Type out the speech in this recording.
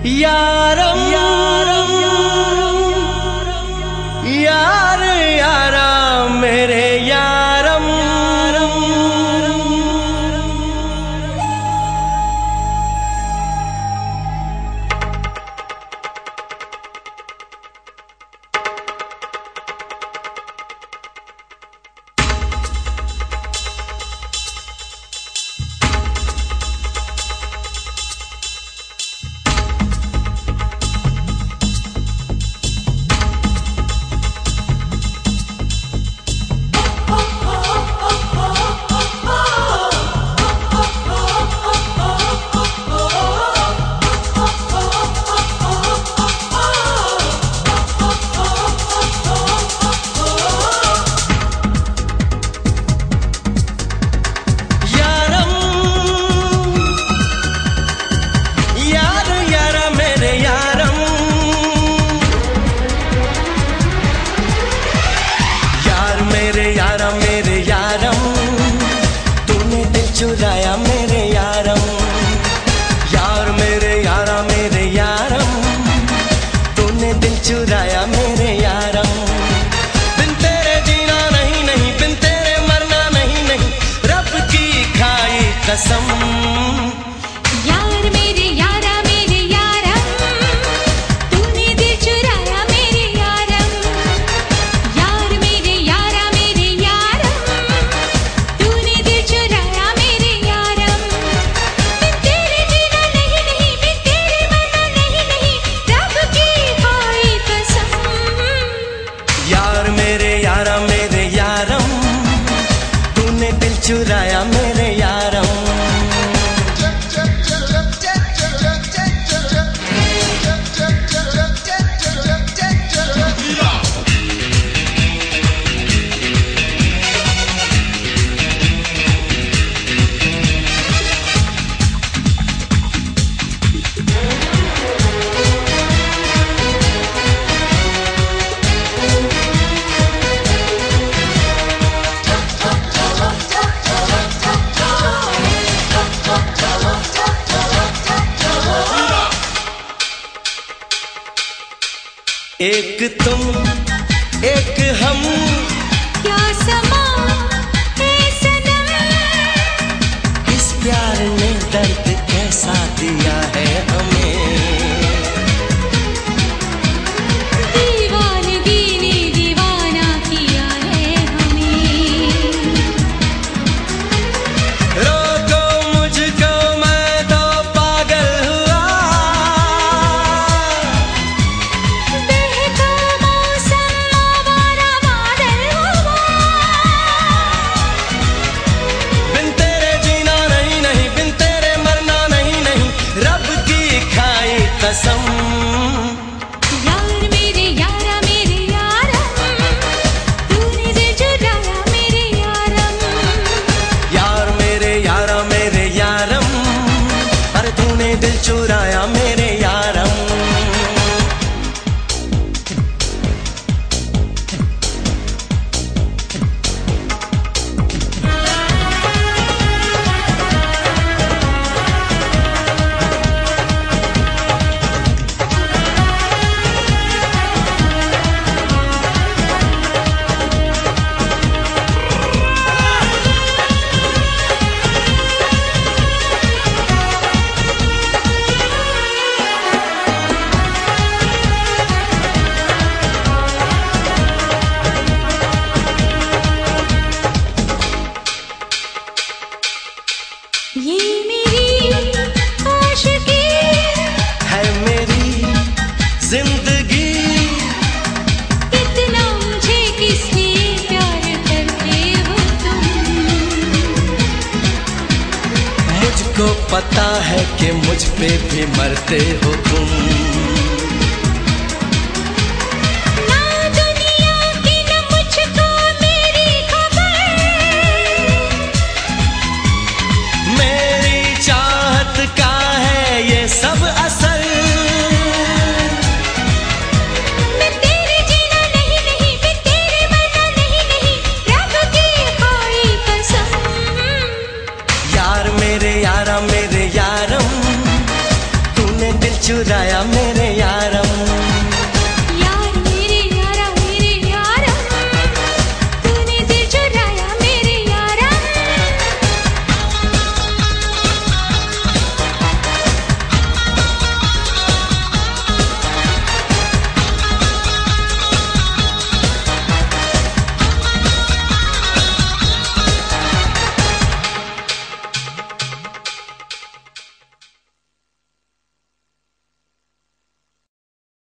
यारम यारम यार यारा मेरे यारम चुराया मेरे यारम यार मेरे यारा मेरे यारम तूने दिल चुराया मेरे यारम बिन तेरे जीना नहीं नहीं बिन तेरे मरना नहीं नहीं रब की खाई कसम चुराया मेरे यारम एक तुम एक हम क्या समा है सनम इस प्यार ने दर्द कैसा दिया है हमें दीवानगी ने दीवाना किया है हमें रोको मुझको मैं तो पागल हुआ कसम यार मेरे यारा मेरे यारम तूने दिल चुराया मेरे यारम यार मेरे यारा मेरे यारम अरे तूने दिल चुराया मेरे यारम ये मेरी आशिकी है मेरी जिंदगी इतना मुझे किसने प्यार करते हो तुम मुझको पता है कि मुझ पे भी मरते हो तुम सब असल मैं तेरे जीना नहीं नहीं मैं तेरे मरना नहीं नहीं रब की खाई कसम यार मेरे यारा मेरे यारम तूने दिल चुराया मेरे यार